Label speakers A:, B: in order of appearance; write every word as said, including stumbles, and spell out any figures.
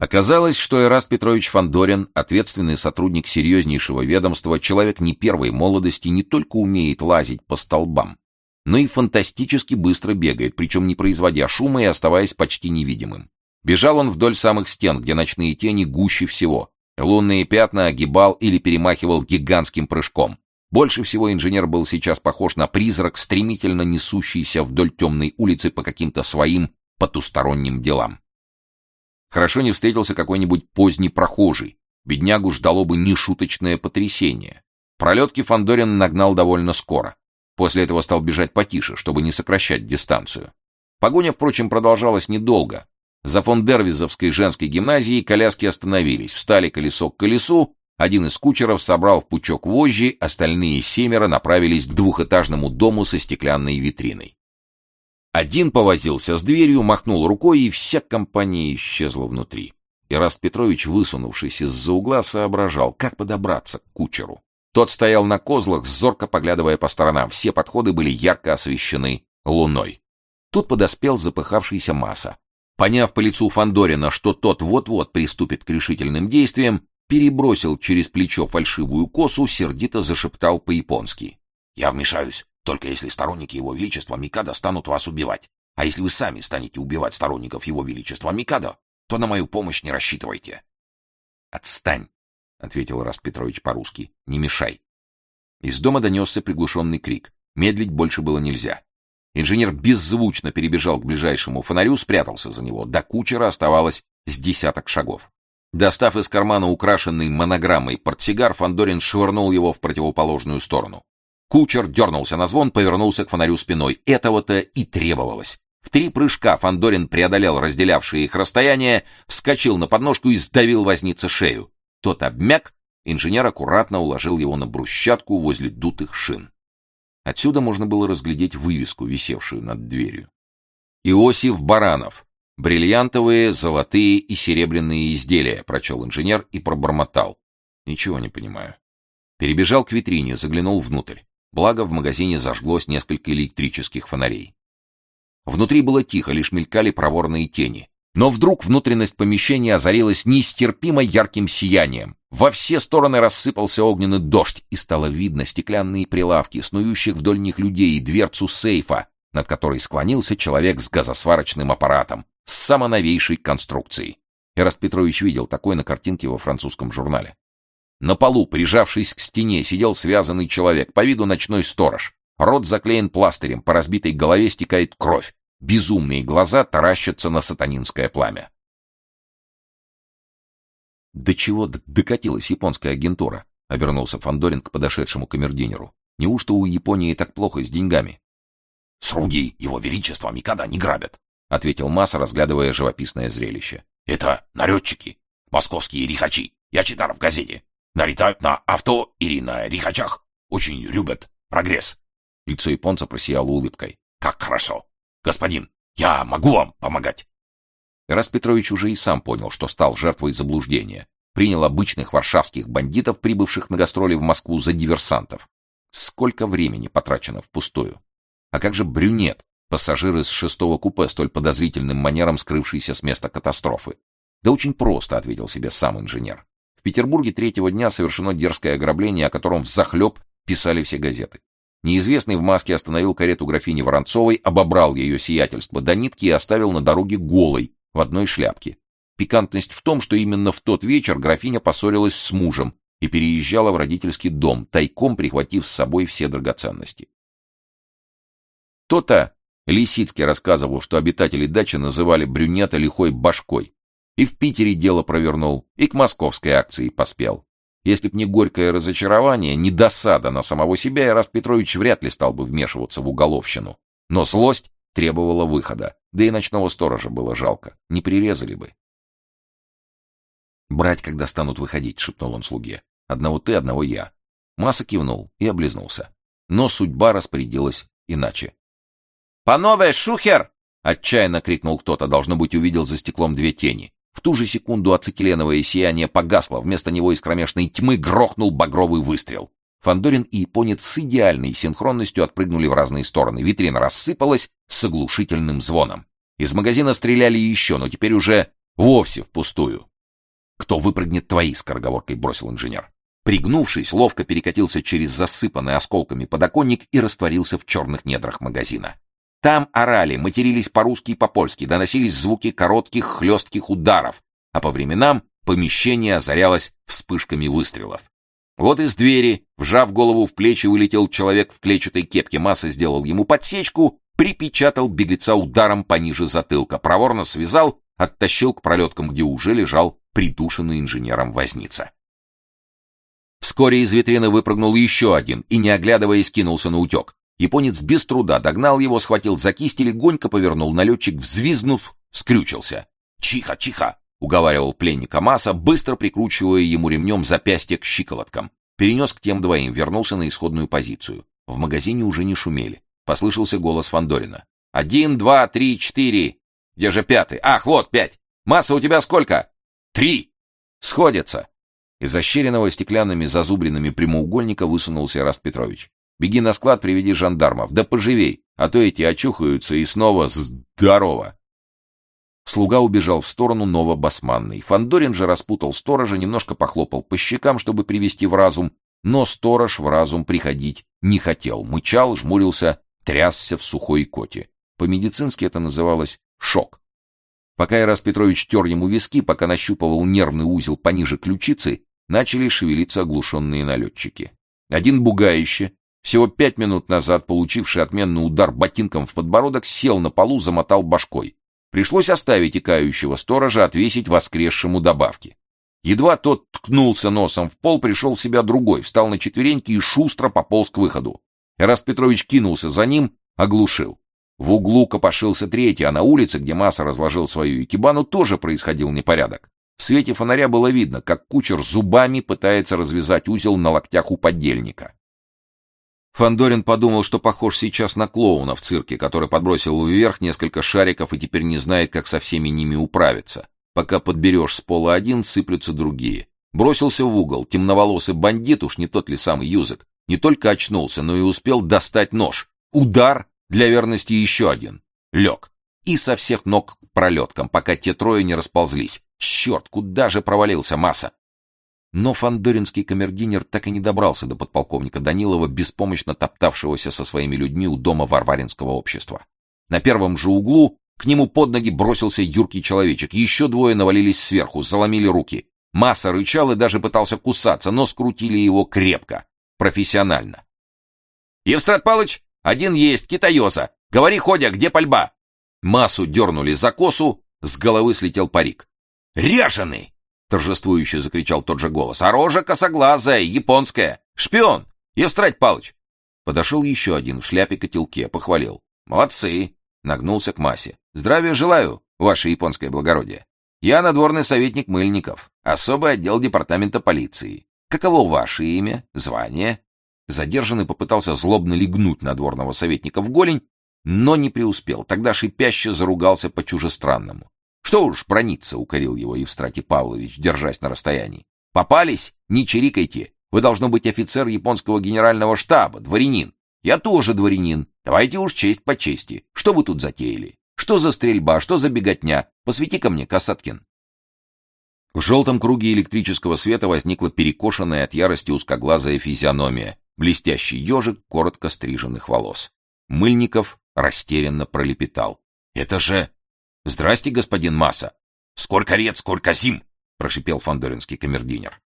A: Оказалось, что Эраст Петрович Фандорин, ответственный сотрудник серьезнейшего ведомства, человек не первой молодости, не только умеет лазить по столбам, но и фантастически быстро бегает, причем не производя шума и оставаясь почти невидимым. Бежал он вдоль самых стен, где ночные тени гуще всего. Лунные пятна огибал или перемахивал гигантским прыжком. Больше всего инженер был сейчас похож на призрак, стремительно несущийся вдоль темной улицы по каким-то своим потусторонним делам. Хорошо не встретился какой-нибудь поздний прохожий. Беднягу ждало бы нешуточное потрясение. Пролетки Фандорин нагнал довольно скоро. После этого стал бежать потише, чтобы не сокращать дистанцию. Погоня, впрочем, продолжалась недолго. За фон Дервизовской женской гимназией коляски остановились, встали колесо к колесу, один из кучеров собрал в пучок вожжи, остальные семеро направились к двухэтажному дому со стеклянной витриной. Один повозился с дверью, махнул рукой, и вся компания исчезла внутри. Эраст Петрович, высунувшись из-за угла, соображал, как подобраться к кучеру. Тот стоял на козлах, зорко поглядывая по сторонам. Все подходы были ярко освещены луной. Тут подоспел запыхавшийся Маса. Поняв по лицу Фандорина, что тот вот-вот приступит к решительным действиям, перебросил через плечо фальшивую косу, сердито зашептал по-японски: «Я вмешаюсь, только если сторонники Его Величества Микадо станут вас убивать. А если вы сами станете убивать сторонников Его Величества Микадо, то на мою помощь не рассчитывайте». «Отстань», — ответил Эраст Петрович по-русски, — «не мешай». Из дома донесся приглушенный крик. Медлить больше было нельзя. Инженер беззвучно перебежал к ближайшему фонарю, спрятался за него. До кучера оставалось с десяток шагов. Достав из кармана украшенный монограммой портсигар, Фандорин швырнул его в противоположную сторону. Кучер дернулся на звон, повернулся к фонарю спиной. Этого-то и требовалось. В три прыжка Фандорин преодолел разделявшее их расстояние, вскочил на подножку и сдавил вознице шею. Тот обмяк, инженер аккуратно уложил его на брусчатку возле дутых шин. Отсюда можно было разглядеть вывеску, висевшую над дверью. «Иосиф Баранов. Бриллиантовые, золотые и серебряные изделия», — прочел инженер и пробормотал: «Ничего не понимаю». Перебежал к витрине, заглянул внутрь. Благо, в магазине зажглось несколько электрических фонарей. Внутри было тихо, лишь мелькали проворные тени. Но вдруг внутренность помещения озарилась нестерпимо ярким сиянием. Во все стороны рассыпался огненный дождь, и стало видно стеклянные прилавки, снующих вдоль них людей, и дверцу сейфа, над которой склонился человек с газосварочным аппаратом, с самоновейшей конструкцией. Эраст Петрович видел такой на картинке во французском журнале. На полу, прижавшись к стене, сидел связанный человек, по виду ночной сторож. Рот заклеен пластырем, по разбитой голове стекает кровь. Безумные глаза таращатся на сатанинское пламя. «До чего докатилась японская агентура?» — обернулся Фандорин к подошедшему камердинеру. «Неужто у Японии так плохо с деньгами?»
B: «Слуги Его Величества Микадо не грабят»,
A: — ответил Маса, разглядывая живописное зрелище.
B: «Это налетчики, московские рихачи. Я читал в газете. Налетают на авто или на рихачах. Очень любят прогресс».
A: Лицо японца просияло улыбкой.
B: «Как хорошо! Господин, я могу вам помогать!»
A: Эраст Петрович уже и сам понял, что стал жертвой заблуждения. Принял обычных варшавских бандитов, прибывших на гастроли в Москву, за диверсантов. Сколько времени потрачено впустую. А как же брюнет, пассажир из шестого купе, столь подозрительным манером скрывшийся с места катастрофы? Да очень просто, ответил себе сам инженер. В Петербурге третьего дня совершено дерзкое ограбление, о котором взахлеб писали все газеты. Неизвестный в маске остановил карету графини Воронцовой, обобрал ее сиятельство до нитки и оставил на дороге голой, в одной шляпке. Пикантность в том, что именно в тот вечер графиня поссорилась с мужем и переезжала в родительский дом, тайком прихватив с собой все драгоценности. То-то Лисицкий рассказывал, что обитатели дачи называли брюнета лихой башкой. И в Питере дело провернул, и к московской акции поспел. Если б не горькое разочарование, не досада на самого себя, Эраст Петрович вряд ли стал бы вмешиваться в уголовщину. Но злость требовала выхода, да и ночного сторожа было жалко, не прирезали бы. «Брать, когда станут выходить», — шепнул он слуге. «Одного ты, одного я». Маса кивнул и облизнулся. Но судьба распорядилась иначе. «Панове, шухер!» — отчаянно крикнул кто-то, должно быть, увидел за стеклом две тени. В ту же секунду ацетиленовое сияние погасло, вместо него из кромешной тьмы грохнул багровый выстрел. Фандорин и японец с идеальной синхронностью отпрыгнули в разные стороны. Витрина рассыпалась с оглушительным звоном. Из магазина стреляли еще, но теперь уже вовсе впустую. Кто выпрыгнет, твои, скороговоркой бросил инженер. Пригнувшись, ловко перекатился через засыпанный осколками подоконник и растворился в черных недрах магазина. Там орали, матерились по-русски и по-польски, доносились звуки коротких хлестких ударов, а по временам помещение озарялось вспышками выстрелов. Вот из двери, вжав голову в плечи, вылетел человек в клетчатой кепке. Масса сделал ему подсечку, припечатал беглеца ударом пониже затылка, проворно связал, оттащил к пролеткам, где уже лежал придушенный инженером возница. Вскоре из витрины выпрыгнул еще один и, не оглядываясь, кинулся на утек. Японец без труда догнал его, схватил за кисть и легонько повернул. Налетчик, взвизгнув, скрючился. «Чиха, чиха!» — уговаривал пленника Масса, быстро прикручивая ему ремнем запястье к щиколоткам. Перенес к тем двоим, вернулся на исходную позицию. В магазине уже не шумели. Послышался голос Фандорина. «Один, два, три, четыре. Где же пятый? Ах, вот пять. Масса, у тебя сколько?» «Три!» «Сходятся!» Из ощеренного стеклянными зазубринами прямоугольника высунулся Эраст Петрович. «Беги на склад, приведи жандармов. Да поживей, а то эти очухаются и снова здорово!» Слуга убежал в сторону Новобасманной. Фандорин же распутал сторожа, немножко похлопал по щекам, чтобы привести в разум, но сторож в разум приходить не хотел. Мычал, жмурился, трясся в сухой коте. По-медицински это называлось шок. Пока Эраст Петрович тер ему виски, пока нащупывал нервный узел пониже ключицы, начали шевелиться оглушенные налетчики. Один бугаище, всего пять минут назад получивший отменный удар ботинком в подбородок, сел на полу, замотал башкой. Пришлось оставить икающего сторожа, отвесить воскресшему добавки. Едва тот ткнулся носом в пол, пришел в себя другой, встал на четвереньки и шустро пополз к выходу. Эраст Петрович кинулся за ним, оглушил. В углу копошился третий, а на улице, где Масса разложил свою икебану, тоже происходил непорядок. В свете фонаря было видно, как кучер зубами пытается развязать узел на локтях у поддельника. Фандорин подумал, что похож сейчас на клоуна в цирке, который подбросил вверх несколько шариков и теперь не знает, как со всеми ними управиться. Пока подберешь с пола один, сыплются другие. Бросился в угол, темноволосый бандит, уж не тот ли самый Юзек, не только очнулся, но и успел достать нож. Удар, для верности еще один. Лег. И со всех ног к пролеткам, пока те трое не расползлись. Черт, куда же провалился Масса? Но фандоринский камердинер так и не добрался до подполковника Данилова, беспомощно топтавшегося со своими людьми у дома Варваринского общества. На первом же углу к нему под ноги бросился юркий человечек. Еще двое навалились сверху, заломили руки. Масса рычал и даже пытался кусаться, но скрутили его крепко, профессионально. «Евстрат Палыч, один есть, китаёза. Говори, Ходя, где пальба?» Массу дернули за косу, с головы слетел парик. «Ряженый!» — торжествующе закричал тот же голос. «А рожа косоглазая, японская! Шпион! Евстрать Палыч!» Подошел еще один в шляпе-котелке, похвалил. «Молодцы!» — нагнулся к Массе. «Здравия желаю, ваше японское благородие. Я надворный советник Мыльников, особый отдел департамента полиции. Каково ваше имя, звание?» Задержанный попытался злобно легнуть надворного советника в голень, но не преуспел. Тогда шипяще заругался по-чужестранному. «Что уж браниться», — укорил его Евстратий Павлович, держась на расстоянии. «Попались? Не чирикайте. Вы должно быть офицер японского генерального штаба, дворянин. Я тоже дворянин. Давайте уж честь по чести. Что вы тут затеяли? Что за стрельба, что за беготня? Посвети-ка мне, Касаткин». В желтом круге электрического света возникла перекошенная от ярости узкоглазая физиономия, блестящий ежик коротко стриженных волос. Мыльников растерянно пролепетал. «Это же... Здрасте, господин Масса!»
B: «Сколько лет, сколько зим!»
A: — прошипел фандоринский камердинер.